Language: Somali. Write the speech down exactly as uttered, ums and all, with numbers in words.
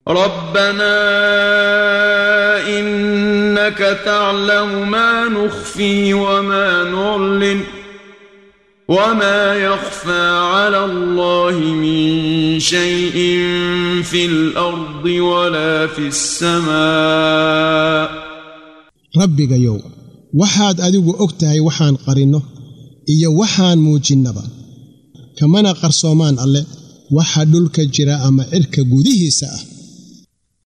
ربنا إنك تعلم ما نخفي وما نعلن وما يخفى على الله من شيء في الأرض ولا في السماء ربك يو waxaad adigu ogtahay waxaan qarino iyo waxaan muujinaba kamana qarsoomaan alle waxa dhulka jira ama cirka gudihiisa ah